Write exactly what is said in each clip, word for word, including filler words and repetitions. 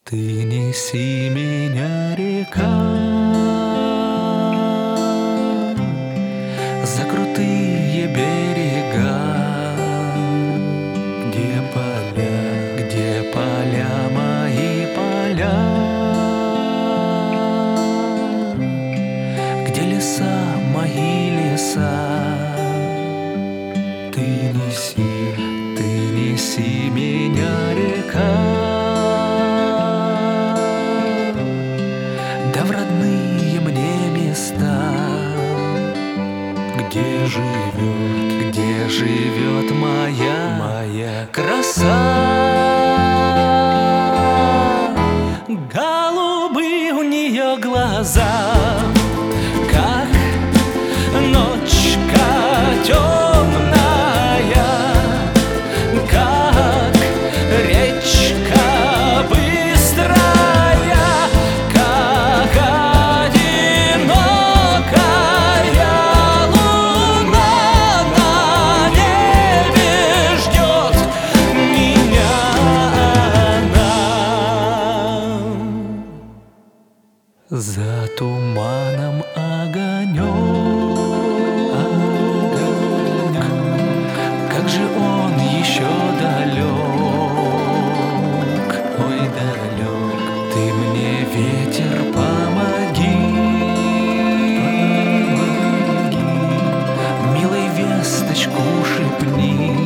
Ты неси меня, река, за крутые берега, где поля, где поля, мои поля, где леса, мои леса. Ты неси, ты неси меня, река, да в родные мне места, где живет, где живет моя, моя краса. Голубые у нее глаза, как ночка темная, как речка быстрая, как одинокая луна на небе ждет меня она. За туманом огонек, как же он еще далек, ой, далек. Ты мне, ветер, помоги, милой весточку шепни.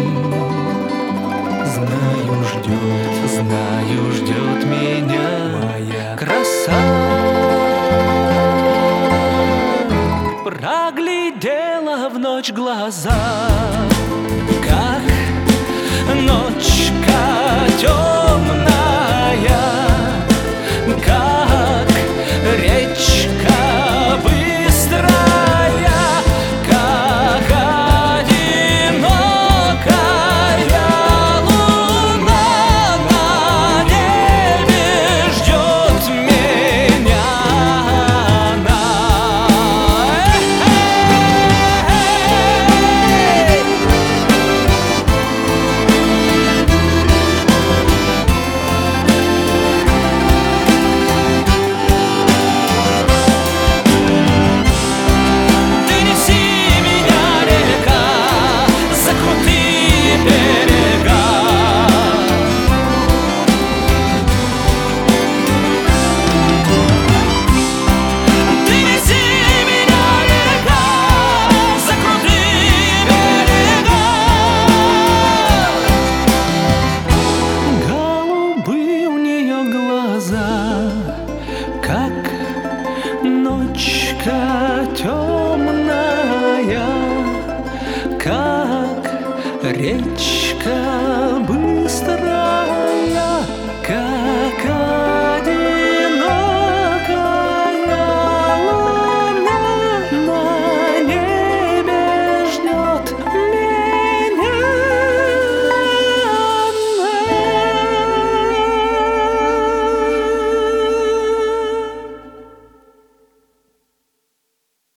Знаю, ждет, знаю, ждет меня моя краса. Проглядела в ночь глаза, как ночка темная, как речка быстрая, как одинокая луна на небе ждет меня она. Как ночка темная, как речка